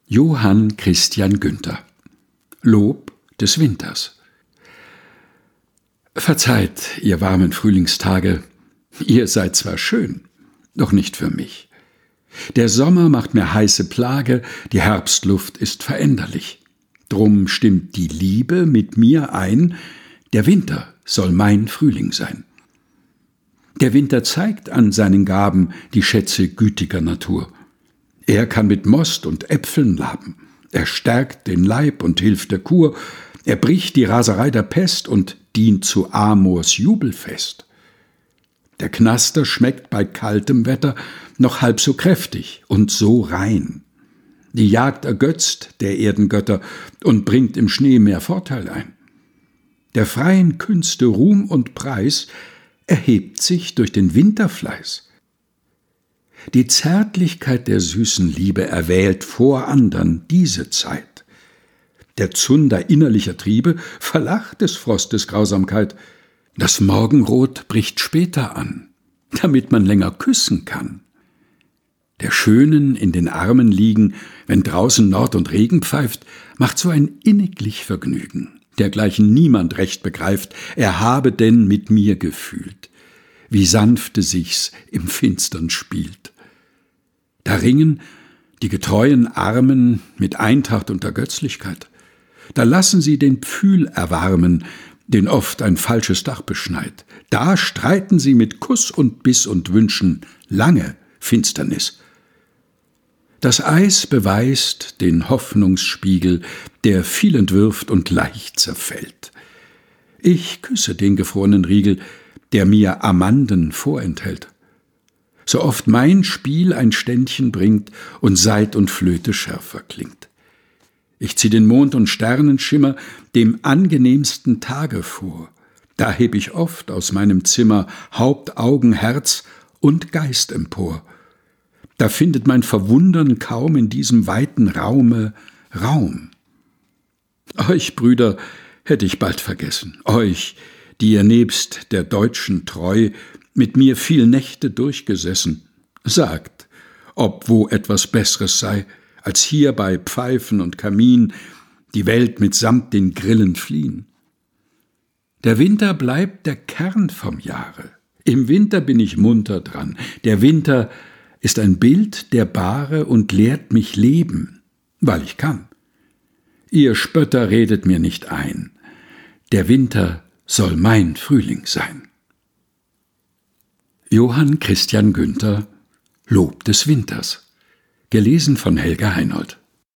Johann Christian Günther. Lob des Winters. Verzeiht, ihr warmen Frühlingstage, ihr seid zwar schön, doch nicht für mich. Der Sommer macht mir heiße Plage, die Herbstluft ist veränderlich. Drum stimmt die Liebe mit mir ein, der Winter soll mein Frühling sein. Der Winter zeigt an seinen Gaben die Schätze gütiger Natur. Er kann mit Most und Äpfeln laben, er stärkt den Leib und hilft der Kur, er bricht die Raserei der Pest und dient zu Amors Jubelfest. Der Knaster schmeckt bei kaltem Wetter noch halb so kräftig und so rein. Die Jagd ergötzt der Erdengötter und bringt im Schnee mehr Vorteil ein. Der freien Künste Ruhm und Preis erhebt sich durch den Winterfleiß. Die Zärtlichkeit der süßen Liebe erwählt vor andern diese Zeit. Der Zunder innerlicher Triebe verlacht des Frostes Grausamkeit. Das Morgenrot bricht später an, damit man länger küssen kann. Der Schönen in den Armen liegen, wenn draußen Nord und Regen pfeift, macht so ein inniglich Vergnügen, dergleichen niemand recht begreift, er habe denn mit mir gefühlt, wie sanfte sich's im Finstern spielt. Da ringen die getreuen Armen mit Eintracht und Ergötzlichkeit. Da lassen sie den Pfühl erwarmen, den oft ein falsches Dach beschneit. Da streiten sie mit Kuss und Biss und wünschen lange Finsternis. Das Eis beweist den Hoffnungsspiegel, der viel entwirft und leicht zerfällt. Ich küsse den gefrorenen Riegel, der mir Amanden vorenthält. So oft mein Spiel ein Ständchen bringt und Saite und Flöte schärfer klingt. Ich zieh den Mond und Sternenschimmer dem angenehmsten Tage vor. Da heb ich oft aus meinem Zimmer Haupt, Augen, Herz und Geist empor. Da findet mein Verwundern kaum in diesem weiten Raume Raum. Euch, Brüder, hätt ich bald vergessen, euch, die ihr nebst der Deutschen treu mit mir viel Nächte durchgesessen. Sagt, ob wo etwas Besseres sei, als hier bei Pfeifen und Kamin die Welt mitsamt den Grillen fliehen. Der Winter bleibt der Kern vom Jahre. Im Winter bin ich munter dran. Der Winter ist ein Bild der Bahre und lehrt mich leben, weil ich kann. Ihr Spötter redet mir nicht ein. Der Winter soll mein Frühling sein. Johann Christian Günther. Lob des Winters. Gelesen von Helga Heinold.